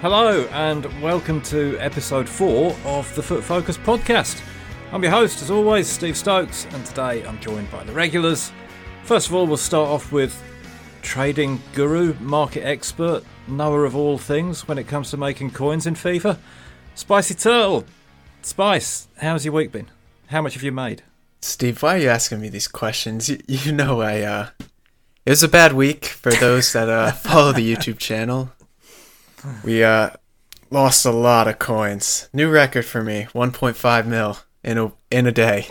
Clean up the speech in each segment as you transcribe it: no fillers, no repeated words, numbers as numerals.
Hello and welcome to episode 4 of the Foot Focus podcast. I'm your host, as always, Steve Stokes, and today I'm joined by the regulars. First of all, we'll start off with trading guru, market expert, knower of all things when it comes to making coins in FIFA, Spicy Turtle. Spice, how's your week been? How much have you made? Steve, why are you asking me these questions? You know it was a bad week for those that follow the YouTube channel. We lost a lot of coins. New record for me, 1.5 mil in a day.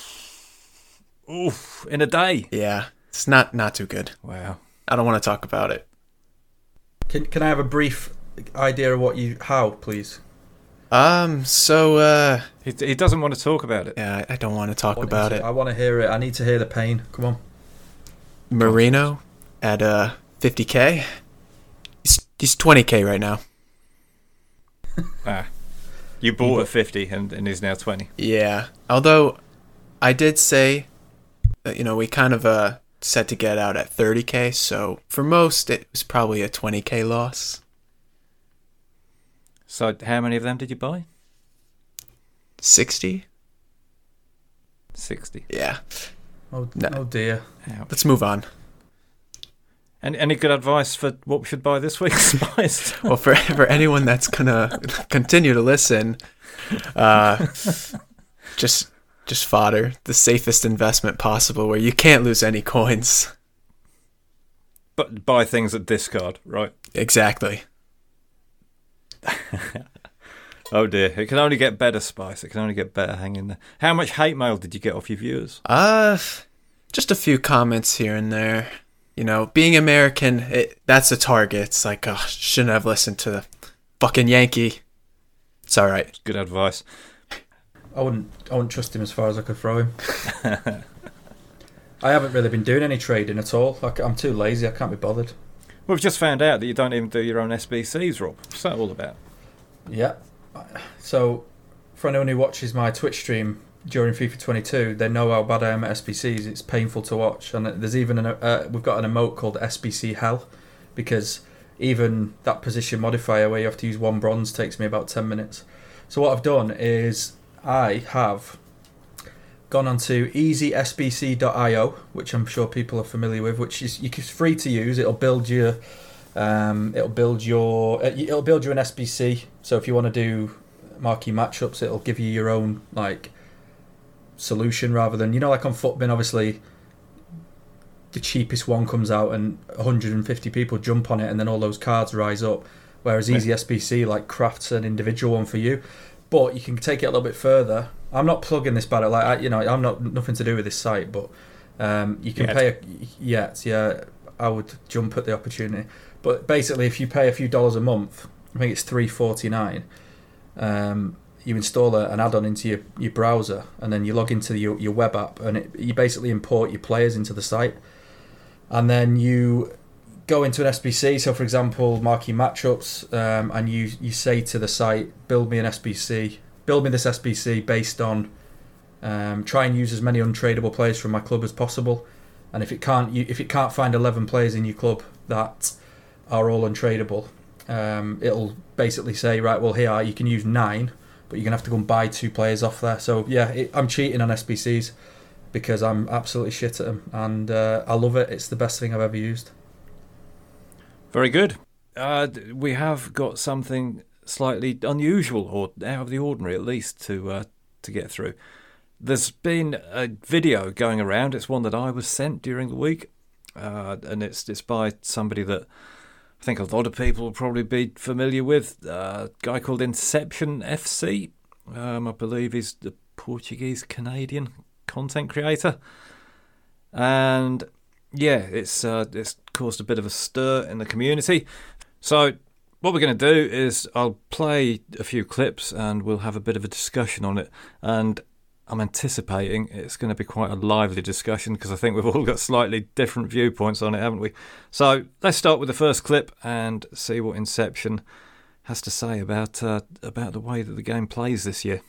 Oof, in a day? Yeah, it's not too good. Wow. I don't want to talk about it. Can I have a brief idea of how, please? So He doesn't want to talk about it. yeah, I don't want to talk about it. I want to hear it. I need to hear the pain. Come on. Marino at 50k. He's 20k right now. You bought a 50 and he's now 20. Yeah, although I did say that, we kind of set to get out at 30k, so for most it was probably a 20k loss. So how many of them did you buy? 60? 60. Yeah. Oh, No. oh dear. Ouch. Let's move on. And any good advice for what we should buy this week, Spice? Well, for anyone that's gonna continue to listen, just fodder, the safest investment possible, where you can't lose any coins. But buy things at discard, right? Exactly. Oh dear, it can only get better, Spice. It can only get better. Hang in there. How much hate mail did you get off your viewers? Just a few comments here and there. Being American, that's a target. It's like, oh, shouldn't have listened to the fucking Yankee. It's all right. Good advice. I wouldn't trust him as far as I could throw him. I haven't really been doing any trading at all. I'm too lazy. I can't be bothered. We've just found out that you don't even do your own SBCs, Rob. What's that all about? Yeah. So, for anyone who watches my Twitch stream during FIFA 22, they know how bad I am at SBCs. It's painful to watch, and there's even we've got an emote called SBC Hell, because even that position modifier where you have to use 1 bronze takes me about 10 minutes. So what I've done is I have gone onto easysbc.io, which I'm sure people are familiar with, which is free to use. It'll build your an SBC. So if you want to do marquee matchups, it'll give you your own solution rather than like on Footbin, obviously the cheapest one comes out and 150 people jump on it and then all those cards rise up, whereas Easy SBC crafts an individual one for you. But you can take it a little bit further. I'm not plugging this bad, I'm not nothing to do with this site, but you can pay I would jump at the opportunity. But basically, if you pay a few dollars a month, I think it's $3.49, you install an add-on into your browser, and then you log into your web app, and you basically import your players into the site, and then you go into an SBC. So, for example, marquee matchups, and you say to the site, build me this SBC based on try and use as many untradeable players from my club as possible, and if it can't find 11 players in your club that are all untradeable, it'll basically say, right, well, here you can use 9, but you're going to have to go and buy 2 players off there. So, yeah, I'm cheating on SBCs because I'm absolutely shit at them, and I love it. It's the best thing I've ever used. Very good. We have got something slightly unusual, or out of the ordinary at least, to get through. There's been a video going around. It's one that I was sent during the week, and it's by somebody that I think a lot of people will probably be familiar with, a guy called Inception FC. I believe he's the Portuguese-Canadian content creator. And yeah, it's caused a bit of a stir in the community. So what we're going to do is I'll play a few clips and we'll have a bit of a discussion on it. And I'm anticipating it's going to be quite a lively discussion because I think we've all got slightly different viewpoints on it, haven't we? So let's start with the first clip and see what Inception has to say about the way that the game plays this year.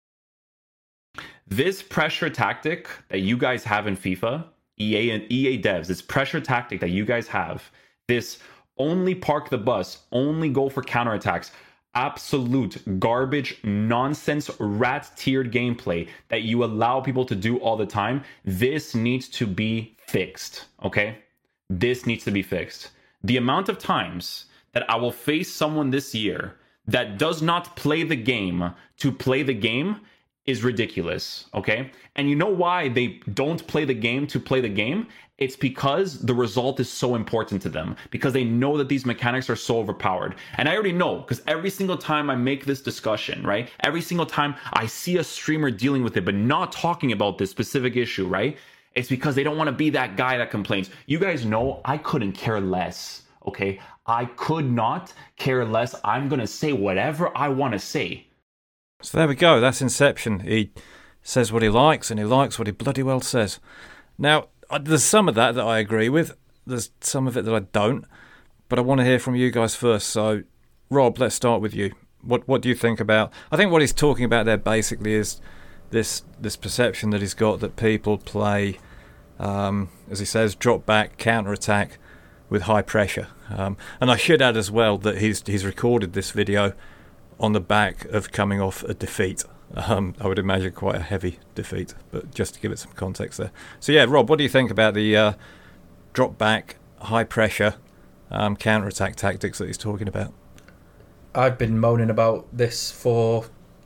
This pressure tactic that you guys have in FIFA, EA and EA devs, this pressure tactic that you guys have, this only park the bus, only go for counterattacks. Absolute garbage, nonsense, rat-tiered gameplay that you allow people to do all the time. This needs to be fixed, okay? This needs to be fixed. The amount of times that I will face someone this year that does not play the game to play the game is ridiculous, okay? And you know why they don't play the game to play the game? It's because the result is so important to them, because they know that these mechanics are so overpowered. And I already know, because every single time I make this discussion, right? Every single time I see a streamer dealing with it, but not talking about this specific issue, right? It's because they don't want to be that guy that complains. You guys know I couldn't care less, okay? I could not care less. I'm going to say whatever I want to say. So there we go. That's Inception. He says what he likes, and he likes what he bloody well says. Now, there's some of that I agree with. There's some of it that I don't. But I want to hear from you guys first. So, Rob, let's start with you. What do you think about... I think what he's talking about there basically is this perception that he's got that people play, as he says, drop back, counter-attack with high pressure. And I should add as well that he's recorded this video on the back of coming off a defeat. I would imagine quite a heavy defeat, but just to give it some context there. So yeah, Rob, what do you think about the drop back, high pressure, counter-attack tactics that he's talking about? I've been moaning about this for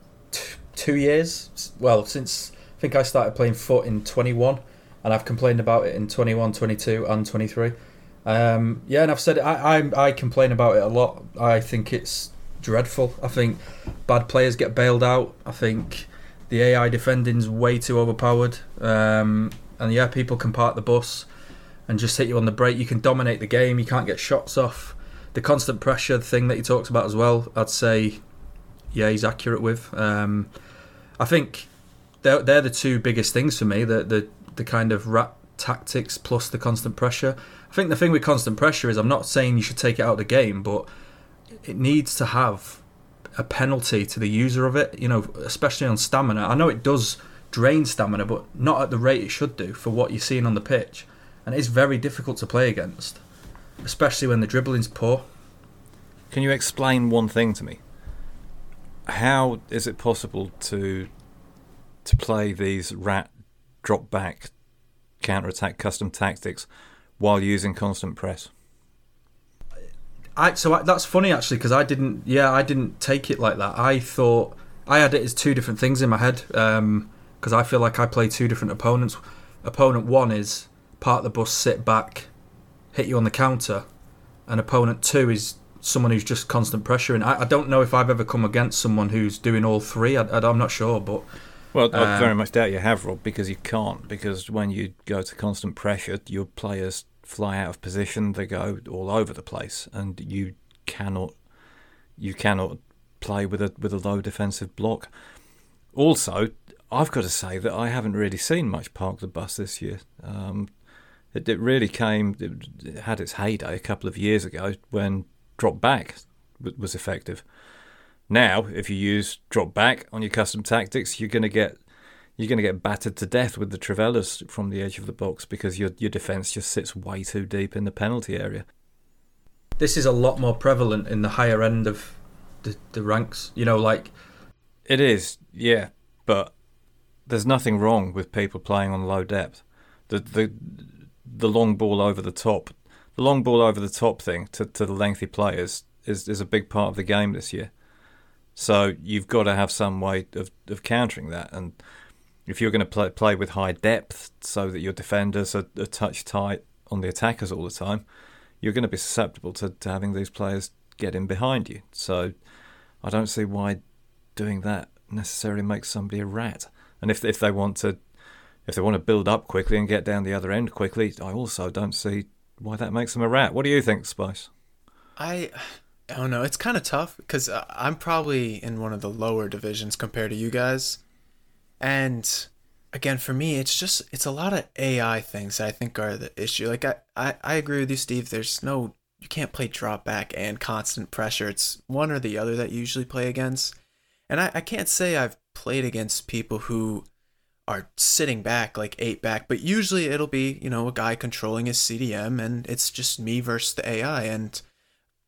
2 years. Well, since I think I started playing FUT in 21, and I've complained about it in 21, 22 and 23. And I've said it, I complain about it a lot. I think it's dreadful. I think bad players get bailed out. I think the AI defending's way too overpowered. And people can park the bus and just hit you on the break. You can dominate the game. You can't get shots off. The constant pressure thing that he talks about as well, I'd say, yeah, he's accurate with. I think they're the two biggest things for me. The kind of rat tactics plus the constant pressure. I think the thing with constant pressure is, I'm not saying you should take it out of the game, but it needs to have a penalty to the user of it, especially on stamina. I know it does drain stamina, but not at the rate it should do for what you're seeing on the pitch. And it's very difficult to play against, especially when the dribbling's poor. Can you explain one thing to me? How is it possible to play these rat drop back counter-attack custom tactics while using constant press? That's funny actually, because I didn't take it like that. I thought I had it as two different things in my head, because I feel like I play two different opponents. Opponent one is park the bus, sit back, hit you on the counter, and opponent two is someone who's just constant pressuring. I don't know if I've ever come against someone who's doing all three. I'm not sure, but well, I very much doubt you have, Rob, because you can't. Because when you go to constant pressure, your players fly out of position, they go all over the place, and you cannot play with a low defensive block. Also, I've got to say that I haven't really seen much park the bus this year. It had its heyday a couple of years ago when drop back was effective. Now, if you use drop back on your custom tactics, you're going to get battered to death with the Trivellas from the edge of the box, because your defence just sits way too deep in the penalty area. This is a lot more prevalent in the higher end of the ranks. It is, yeah, but there's nothing wrong with people playing on low depth. The long ball over the top, thing to the lengthy players is a big part of the game this year. So you've got to have some way of countering that. And if you're going to play with high depth so that your defenders are a touch tight on the attackers all the time, you're going to be susceptible to having these players get in behind you. So I don't see why doing that necessarily makes somebody a rat. And if they want to build up quickly and get down the other end quickly, I also don't see why that makes them a rat. What do you think, Spice? I don't know. It's kind of tough because I'm probably in one of the lower divisions compared to you guys. And again, for me, it's a lot of AI things that I think are the issue. Like I agree with you, Steve. You can't play drop back and constant pressure. It's one or the other that you usually play against. And I can't say I've played against people who are sitting back, like 8 back, but usually it'll be, a guy controlling his CDM, and it's just me versus the AI. And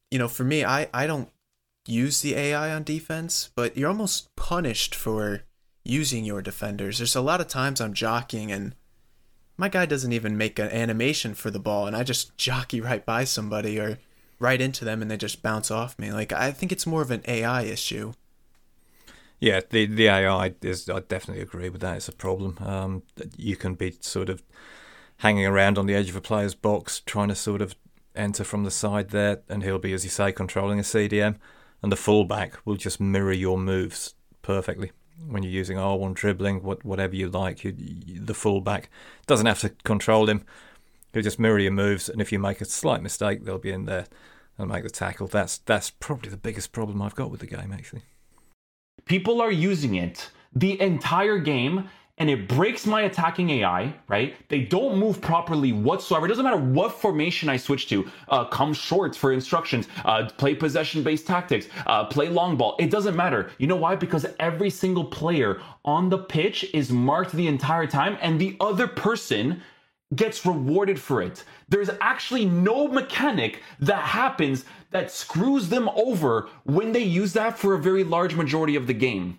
for me, I don't use the AI on defense, but you're almost punished for using your defenders. There's a lot of times I'm jockeying and my guy doesn't even make an animation for the ball, and I just jockey right by somebody or right into them and they just bounce off me. Like, I think it's more of an AI issue. Yeah, the AI is, I definitely agree with that. It's a problem. You can be sort of hanging around on the edge of a player's box trying to sort of enter from the side there, and he'll be, as you say, controlling a CDM, and the fullback will just mirror your moves perfectly. When you're using R1 dribbling, whatever you like, the fullback doesn't have to control him. He'll just mirror your moves, and if you make a slight mistake, they'll be in there and make the tackle. That's probably the biggest problem I've got with the game, actually. People are using it the entire game, and it breaks my attacking AI, right? They don't move properly whatsoever. It doesn't matter what formation I switch to. Come short for instructions. Play possession-based tactics. Play long ball. It doesn't matter. You know why? Because every single player on the pitch is marked the entire time, and the other person gets rewarded for it. There's actually no mechanic that happens that screws them over when they use that for a very large majority of the game.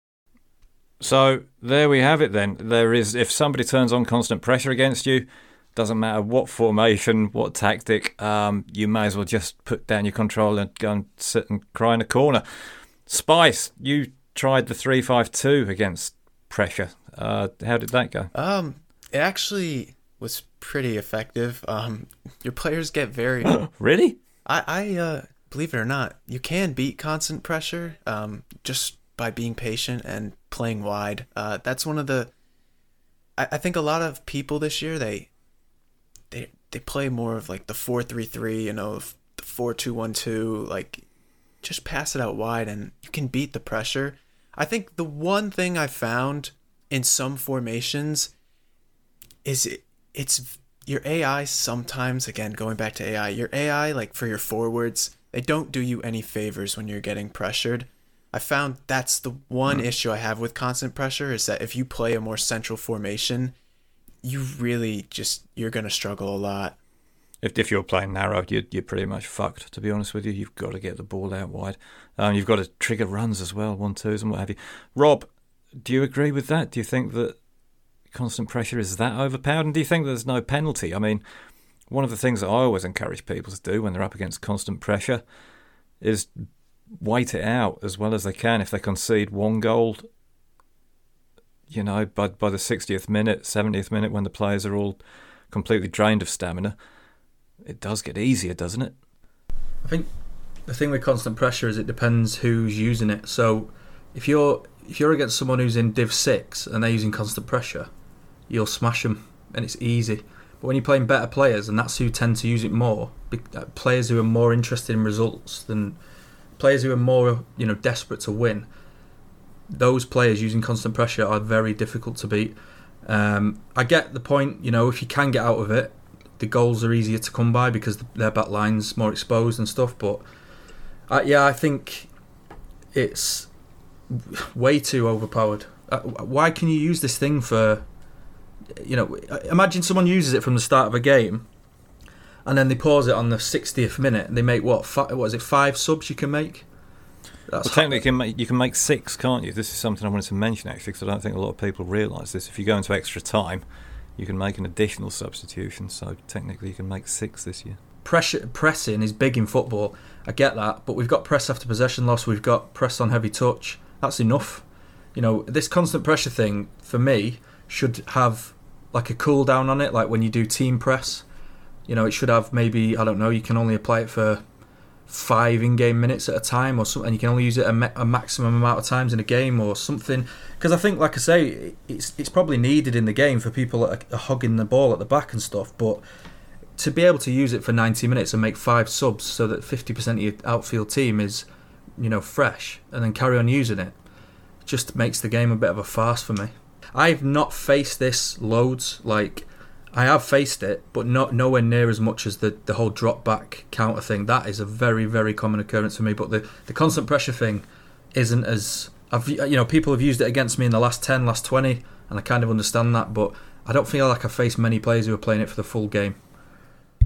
So there we have it then. There is, if somebody turns on constant pressure against you, doesn't matter what formation, what tactic, you may as well just put down your controller and go and sit and cry in a corner. Spice, you tried the 3-5-2 against pressure. How did that go? It actually was pretty effective. Your players get very... Really? I believe it or not, you can beat constant pressure just by being patient and playing wide. That's one of the... I think a lot of people this year, they play more of like the 4-3-3, the 4-2-1-2, like just pass it out wide and you can beat the pressure. I think the one thing I found in some formations is it's your AI sometimes, again, going back to AI, your AI, like for your forwards, they don't do you any favors when you're getting pressured. I found that's the one issue I have with constant pressure, is that if you play a more central formation, you really you're going to struggle a lot. If you're playing narrow, you're pretty much fucked, to be honest with you. You've got to get the ball out wide. You've got to trigger runs as well, 1-2s and what have you. Rob, do you agree with that? Do you think that constant pressure is that overpowered? And do you think there's no penalty? I mean, one of the things that I always encourage people to do when they're up against constant pressure is wait it out as well as they can. If they concede one goal, by the 60th minute, 70th minute, when the players are all completely drained of stamina, it does get easier, doesn't it? I think the thing with constant pressure is it depends who's using it. So if you're against someone who's in Div 6 and they're using constant pressure, you'll smash them and it's easy. But when you're playing better players, and that's who tend to use it more, players who are more interested in results than players who are more desperate to win, those players using constant pressure are very difficult to beat. I get the point, if you can get out of it, the goals are easier to come by because their back line's more exposed and stuff. But I think it's way too overpowered. Why can you use this thing for... imagine someone uses it from the start of a game and then they pause it on the 60th minute and they make what is it, 5 subs you can make? Technically you can make 6, can't you? This is something I wanted to mention actually, because I don't think a lot of people realise this. If you go into extra time, you can make an additional substitution, so technically you can make 6 this year. Pressing is big in football, I get that, but we've got press after possession loss, we've got press on heavy touch. That's enough. This constant pressure thing for me should have like a cool down on it, like when you do team press. It should have maybe, I don't know, you can only apply it for 5 in-game minutes at a time or something, and you can only use it a maximum amount of times in a game or something. Because I think, like I say, it's probably needed in the game for people that are hogging the ball at the back and stuff, but to be able to use it for 90 minutes and make 5 subs so that 50% of your outfield team is, fresh, and then carry on using it, just makes the game a bit of a farce for me. I've not faced this loads. Like, I have faced it, but nowhere near as much as the whole drop back counter thing. That is a very, very common occurrence for me. But the constant pressure thing isn't as... people have used it against me in the last 10, last 20, and I kind of understand that, but I don't feel like I've faced many players who are playing it for the full game.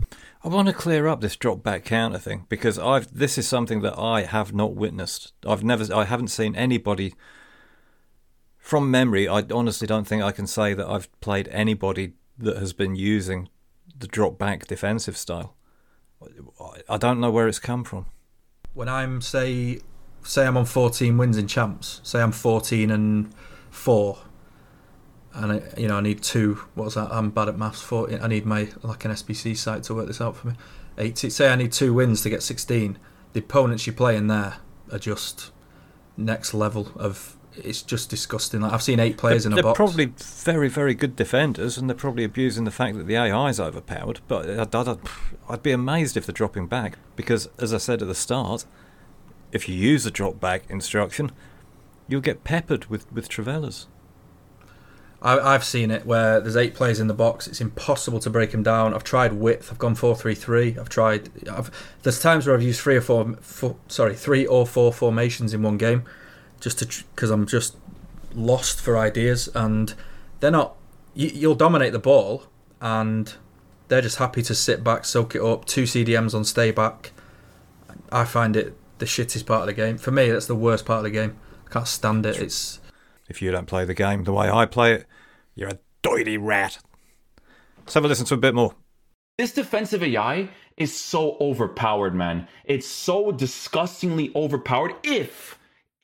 I want to clear up this drop back counter thing because this is something that I have not witnessed. I haven't seen anybody from memory. I honestly don't think I can say that I've played anybody that has been using the drop back defensive style. I don't know where it's come from. When I'm say I'm on 14 wins in champs, say I'm 14-4, and I need 2. What's that? I'm bad at maths. 14. I need an SBC site to work this out for me. 80. Say I need 2 wins to get 16. The opponents you play in there are just next level of. It's just disgusting. Like, I've seen 8 players in a box. They're probably very, very good defenders, and they're probably abusing the fact that the AI is overpowered. But I'd be amazed if they're dropping back, because, as I said at the start, if you use a drop back instruction, you'll get peppered with Travellas. I've seen it where there's 8 players in the box. It's impossible to break them down. I've tried width. I've gone 4-3-3. There's times where I've used 3 or 4 formations in one game. Because I'm just lost for ideas, and they're not. You'll dominate the ball, and they're just happy to sit back, soak it up. 2 CDMs on stay back. I find it the shittest part of the game. For me, that's the worst part of the game. I can't stand it. It's if you don't play the game the way I play it, you're a doity rat. Let's have a listen to a bit more. This defensive AI is so overpowered, man. It's so disgustingly overpowered. If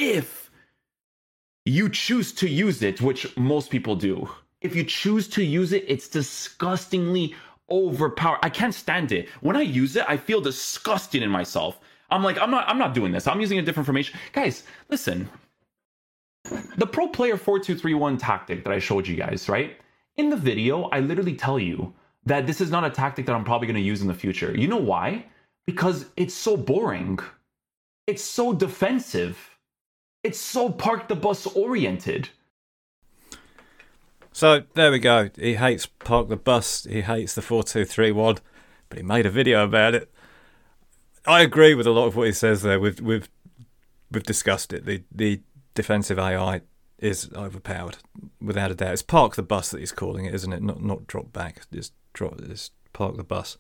you choose to use it, which most people do. If you choose to use it, it's disgustingly overpowered. I can't stand it. When I use it, I feel disgusted in myself. I'm like, I'm not doing this. I'm using a different formation. Guys, listen. The pro player 4-2-3-1 tactic that I showed you guys, right? In the video, I literally tell you that this is not a tactic that I'm probably going to use in the future. You know why? Because it's so boring. It's so defensive. It's so park the bus oriented. So there we go. He hates park the bus. He hates the 4-2-3-1, but he made a video about it. I agree with a lot of what he says there. We've discussed it. The defensive AI is overpowered without a doubt. It's park the bus that he's calling it, isn't it? Not drop back. It's park the bus.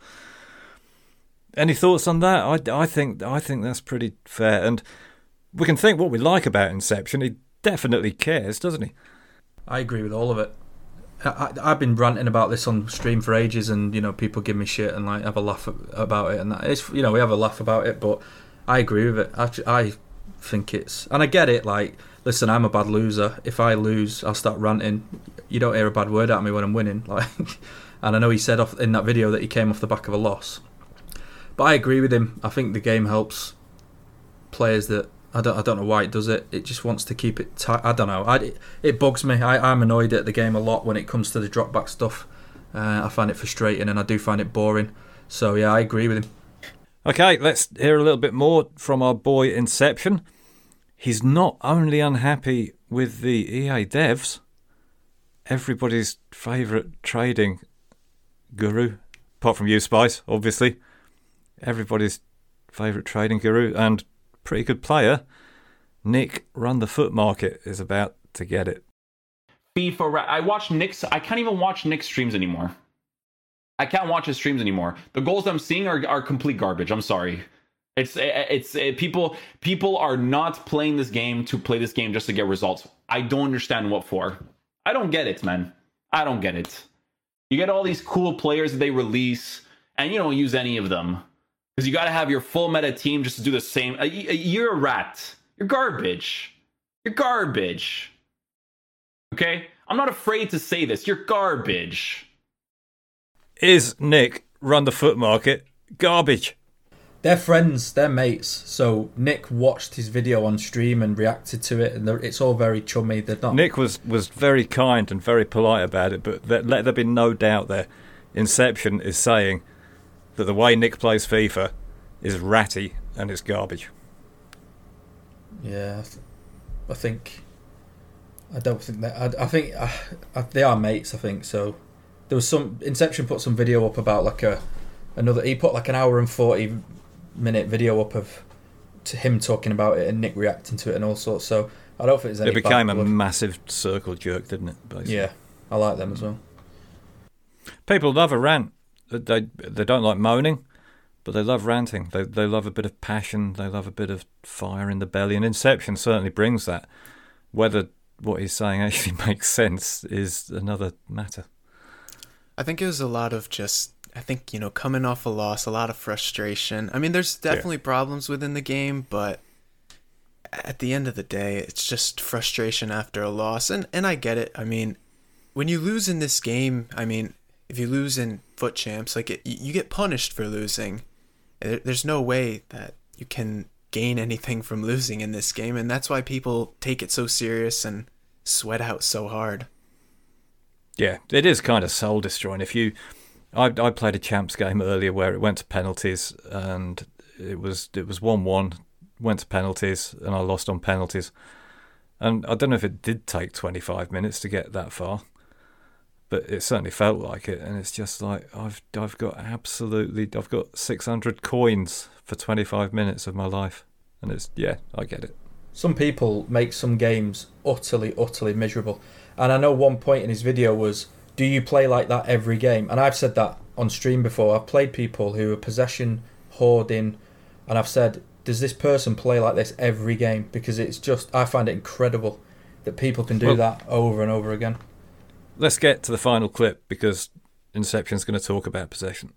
Any thoughts on that? I think that's pretty fair, and we can think what we like about Inception. He definitely cares, doesn't he? I agree with all of it. I've been ranting about this on stream for ages, and people give me shit and have a laugh about it, and that it's we have a laugh about it. But I agree with it. I think it's, and I get it. Like, listen, I'm a bad loser. If I lose, I'll start ranting. You don't hear a bad word out of me when I'm winning. Like, and I know he said in that video that he came off the back of a loss. But I agree with him. I think the game helps players that. I don't know why it does it. It just wants to keep it tight. I don't know. It bugs me. I'm annoyed at the game a lot when it comes to the drop back stuff. I find it frustrating, and I do find it boring. So yeah, I agree with him. Okay, let's hear a little bit more from our boy Inception. He's not only unhappy with the EA devs, everybody's favourite trading guru, apart from you, Spice, obviously. Everybody's favourite trading guru and pretty good player, Nick Run the Foot Market, is about to get it. FIFA. I watch Nick's. I can't even watch Nick's streams anymore. I can't watch his streams anymore. The goals I'm seeing are complete garbage. I'm sorry. It's people are not playing this game to play this game just to get results. I don't understand what for. I don't get it, man. I don't get it. You get all these cool players that they release, and you don't use any of them. Because you got to have your full meta team just to do the same. You're a rat. You're garbage. You're garbage. Okay? I'm not afraid to say this. You're garbage. Is Nick Run the Foot Market garbage? They're friends. They're mates. So Nick watched his video on stream and reacted to it, and it's all very chummy. They're not. Nick was very kind and very polite about it, but let there be no doubt there. Inception is saying that the way Nick plays FIFA is ratty and it's garbage. Yeah, I think. I don't think that. I think they are mates. I think so. There was some Inception put some video up about another. He put an hour and 40-minute video up of to him talking about it and Nick reacting to it and all sorts. So I don't think there's any. It became a massive circle jerk, didn't it? Basically. Yeah, I like them as well. People love a rant. They don't like moaning. but they love ranting. They love a bit of passion. They love a bit of fire in the belly. And Inception certainly brings that. Whether what he's saying actually makes sense is another matter. I think it was a lot of just, coming off a loss, a lot of frustration. I mean, there's definitely problems within the game, but at the end of the day, it's just frustration after a loss. And I get it. I mean, when you lose in this game, if you lose in Foot Champs, you get punished for losing. There's no way that you can gain anything from losing in this game, and that's why people take it so serious and sweat out so hard. Yeah, it is kind of soul destroying. I played a champs game earlier where it went to penalties, and it was 1-1, went to penalties, and I lost on penalties. And I don't know if it did take 25 minutes to get that far, but it certainly felt like it. And it's just like I've got 600 coins for 25 minutes of my life, and I get it. Some people make some games utterly miserable. And I know one point in his video was, do you play like that every game? And I've said that on stream before. I've played people who are possession, hoarding, and I've said, does this person play like this every game? Because it's just, I find it incredible that people can do that over and over again. Let's get to the final clip, because Inception's going to talk about possession.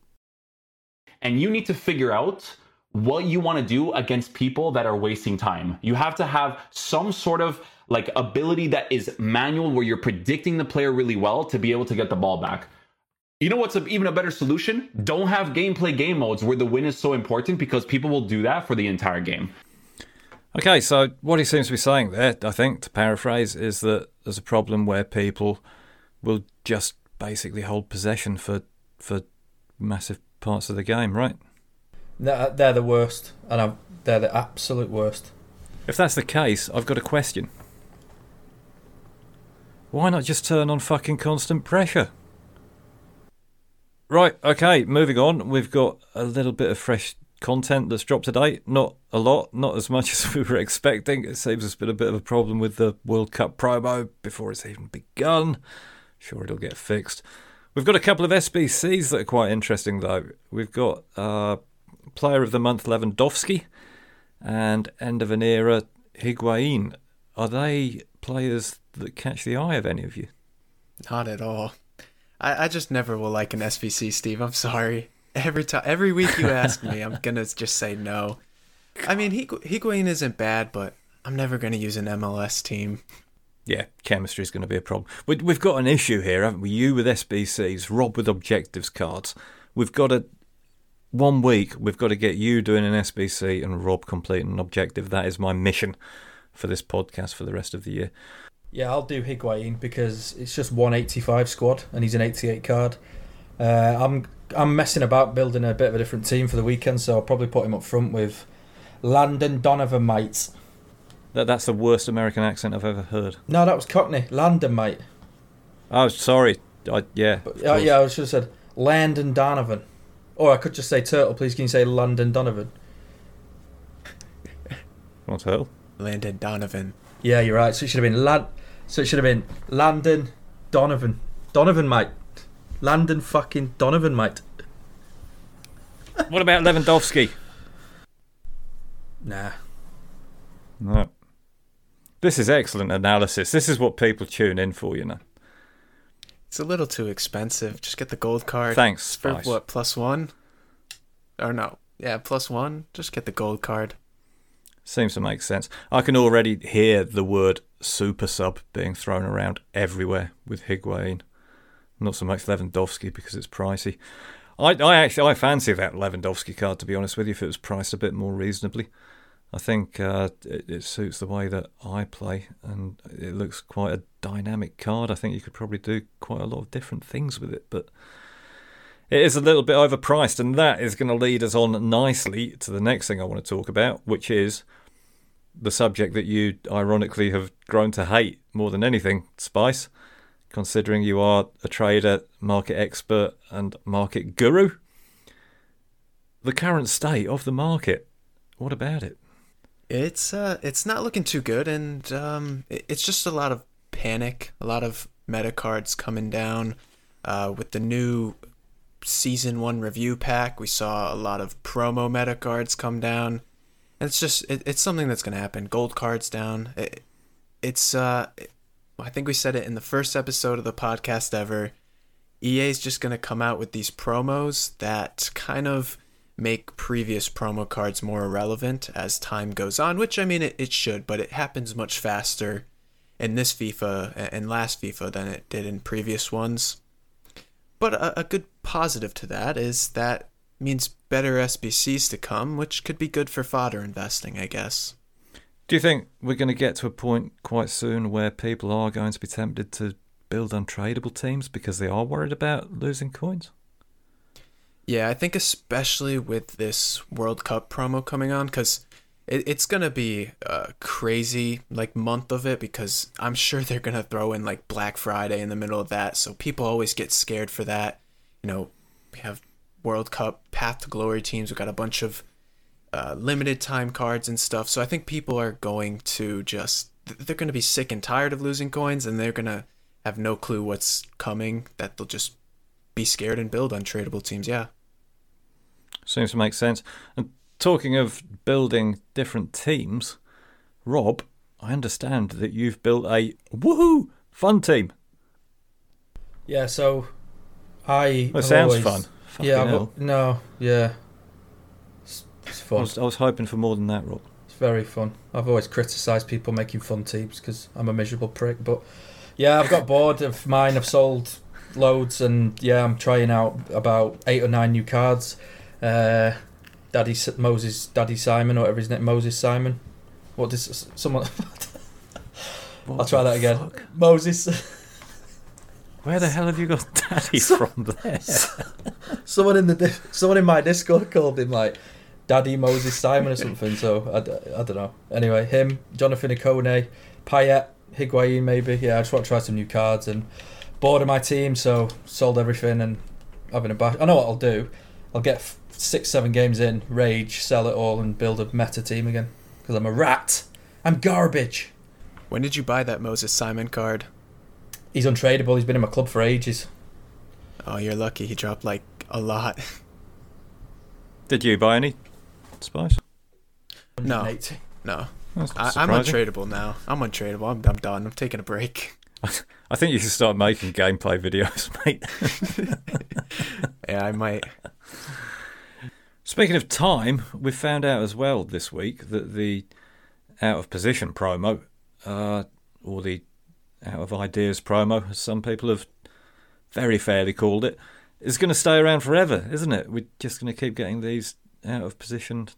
And you need to figure out what you want to do against people that are wasting time. You have to have some sort of ability that is manual, where you're predicting the player really well to be able to get the ball back. You know what's even a better solution? Don't have gameplay game modes where the win is so important, because people will do that for the entire game. Okay, so what he seems to be saying there, I think, to paraphrase, is that there's a problem where people will just basically hold possession for massive parts of the game, right? They're the worst, and they're the absolute worst. If that's the case, I've got a question. Why not just turn on fucking constant pressure? Right, okay, moving on. We've got a little bit of fresh content that's dropped today. Not a lot, not as much as we were expecting. It seems there's been a bit of a problem with the World Cup promo before it's even begun. Sure, it'll get fixed. We've got a couple of SBCs that are quite interesting, though. We've got Player of the Month Lewandowski and End of an Era Higuain. Are they players that catch the eye of any of you? Not at all. I just never will like an SBC, Steve. I'm sorry. Every week you ask me, I'm gonna just say no. I mean, Higuain isn't bad, but I'm never gonna use an MLS team. Yeah, chemistry is going to be a problem. We've got an issue here, haven't we? You with SBCs, Rob with objectives cards. We've got 1 week, we've got to get you doing an SBC and Rob completing an objective. That is my mission for this podcast for the rest of the year. Yeah, I'll do Higuain because it's just 185 squad and he's an 88 card. I'm messing about building a bit of a different team for the weekend, so I'll probably put him up front with Landon Donovan, mate. That's the worst American accent I've ever heard. No, that was Cockney. Landon, mate. Oh, sorry. I should have said Landon Donovan. Or I could just say Turtle, please can you say Landon Donovan? What the hell? Landon Donovan. Yeah, you're right. So it should have been Landon Donovan. Donovan, mate. Landon fucking Donovan, mate. What about Lewandowski? Nah. No. This is excellent analysis. This is what people tune in for, you know. It's a little too expensive. Just get the gold card. Thanks, Spice. For what, +1? Or no. Yeah, +1. Just get the gold card. Seems to make sense. I can already hear the word super sub being thrown around everywhere with Higuain. Not so much Lewandowski because it's pricey. I fancy that Lewandowski card, to be honest with you, if it was priced a bit more reasonably. I think it suits the way that I play, and it looks quite a dynamic card. I think you could probably do quite a lot of different things with it, but it is a little bit overpriced, and that is going to lead us on nicely to the next thing I want to talk about, which is the subject that you ironically have grown to hate more than anything, Spice, considering you are a trader, market expert, and market guru. The current state of the market. What about it? It's not looking too good, and it's just a lot of panic, a lot of meta cards coming down with the new Season 1 review pack. We saw a lot of promo meta cards come down. And it's something that's going to happen. Gold cards down. I think we said it in the first episode of the podcast ever. EA's just going to come out with these promos that kind of make previous promo cards more irrelevant as time goes on, which, I mean, it should, but it happens much faster in this FIFA and last FIFA than it did in previous ones. But a good positive to that is that means better SBCs to come, which could be good for fodder investing, I guess. Do you think we're going to get to a point quite soon where people are going to be tempted to build untradeable teams because they are worried about losing coins? Yeah, I think especially with this World Cup promo coming on, because it's going to be a crazy month of it, because I'm sure they're going to throw in Black Friday in the middle of that, so people always get scared for that. We have World Cup Path to Glory teams. We've got a bunch of limited time cards and stuff, so I think people are going to they're going to be sick and tired of losing coins, and they're going to have no clue what's coming, that they'll just be scared and build untradeable teams. Yeah. Seems to make sense. And talking of building different teams, Rob, I understand that you've built a woohoo fun team. Yeah, so it sounds fun. Yeah, it's fun. I was hoping for more than that, Rob. It's very fun. I've always criticised people making fun teams because I'm a miserable prick, but yeah, I've got bored of mine. I've sold loads, and yeah, I'm trying out about 8 or 9 new cards. Daddy Simon, or whatever his name, Moses Simon. What does someone? I'll try that again. Fuck? Moses. Where the hell have you got Daddy from there? Someone in my Discord called him Daddy Moses Simon or something. So I don't know. Anyway, him, Jonathan Ikone, Payet, Higuain maybe. Yeah, I just want to try some new cards and bored of my team, so sold everything and having a bash. I know what I'll do. I'll get 6-7 games in, rage, sell it all, and build a meta team again. Because I'm a rat. I'm garbage. When did you buy that Moses Simon card? He's untradeable. He's been in my club for ages. Oh, you're lucky. He dropped a lot. Did you buy any, Spice? No. 180. No. I'm untradeable now. I'm untradeable. I'm done. I'm taking a break. I think you should start making gameplay videos, mate. Yeah, I might. Speaking of time, we found out as well this week that the out of position promo, or the out of ideas promo, as some people have very fairly called it, is going to stay around forever, isn't it? We're just going to keep getting these out of position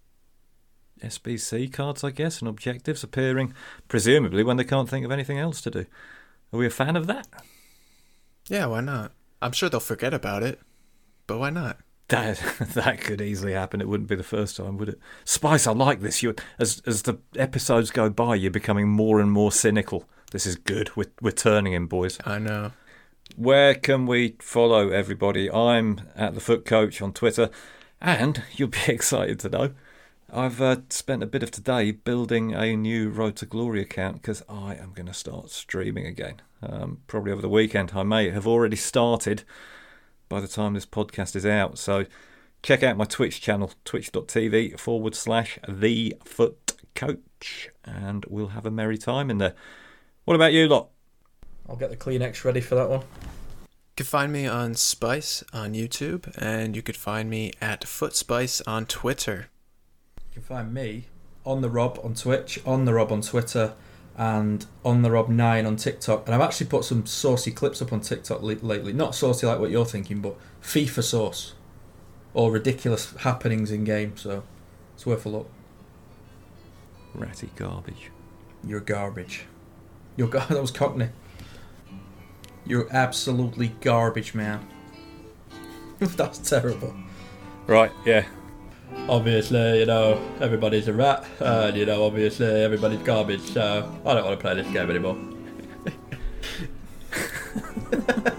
SBC cards, I guess, and objectives appearing, presumably, when they can't think of anything else to do. Are we a fan of that? Yeah, why not? I'm sure they'll forget about it, but why not? That could easily happen. It wouldn't be the first time, would it? Spice, I like this. As the episodes go by, you're becoming more and more cynical. This is good. We're turning him, boys. I know. Where can we follow everybody? I'm at the Foot Coach on Twitter, and you'll be excited to know I've spent a bit of today building a new Road to Glory account because I am going to start streaming again. Probably over the weekend. I may have already started by the time this podcast is out. So check out my Twitch channel, twitch.tv/TheFootCoach, and we'll have a merry time in there. What about you lot? I'll get the Kleenex ready for that one. You can find me on Spice on YouTube, and you could find me at FootSpice on Twitter. You can find me on the Rob on Twitch, on the Rob on Twitter, and on the Rob9 on TikTok. And I've actually put some saucy clips up on TikTok lately. Not saucy like what you're thinking, but FIFA sauce. Or ridiculous happenings in game, so it's worth a look. Ratty garbage. You're garbage. That was Cockney. You're absolutely garbage, man. That's terrible. Right, yeah. Obviously, everybody's a rat, and, obviously everybody's garbage, so I don't want to play this game anymore.